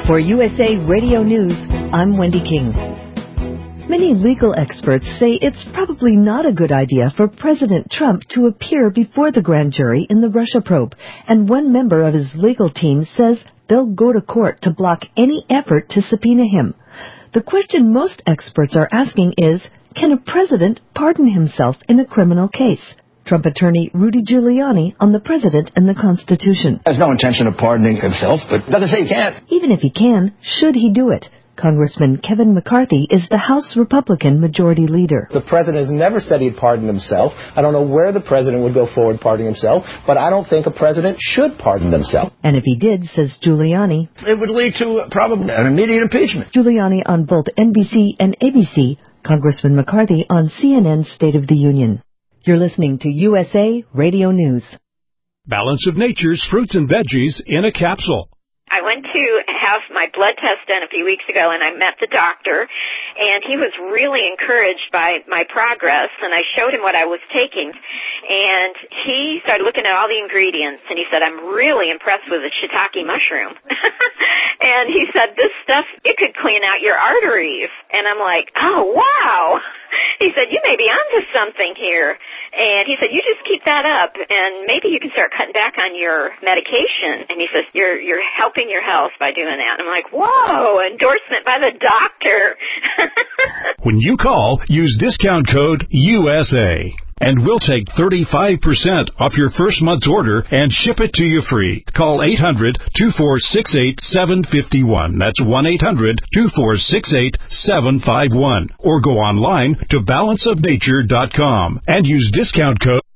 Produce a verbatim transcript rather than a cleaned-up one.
For U S A Radio News, I'm Wendy King. Many legal experts say it's probably not a good idea for President Trump to appear before the grand jury in the Russia probe, and one member of his legal team says they'll go to court to block any effort to subpoena him. The question most experts are asking is, can a president pardon himself in a criminal case? Trump attorney Rudy Giuliani on the president and the Constitution. Has no intention of pardoning himself, but doesn't say he can't. Even if he can, should he do it? Congressman Kevin McCarthy is the House Republican Majority Leader. The president has never said he'd pardon himself. I don't know where the president would go forward pardoning himself, but I don't think a president should pardon himself. And if he did, says Giuliani, it would lead to uh, probably an immediate impeachment. Giuliani on both N B C and A B C, Congressman McCarthy on C N N's State of the Union. You're listening to U S A Radio News. Balance of Nature's fruits and veggies in a capsule. I went to have my blood test done a few weeks ago, and I met the doctor, and he was really encouraged by my progress, and I showed him what I was taking, and he started looking at all the ingredients, and he said, I'm really impressed with the shiitake mushroom. And he said, this stuff, it could clean out your arteries. And I'm like, oh, wow. He said, you may be onto something here. And he said, you just keep that up, and maybe you can start cutting back on your medication. And he says, you're you're helping your health by doing that. And I'm like, whoa, endorsement by the doctor. When you call, use discount code U S A. And we'll take thirty-five percent off your first month's order and ship it to you free. Call eight hundred, two four six eight, seven five one. That's one eight hundred, two four six eight, seven five one. Or go online to balance of nature dot com and use discount code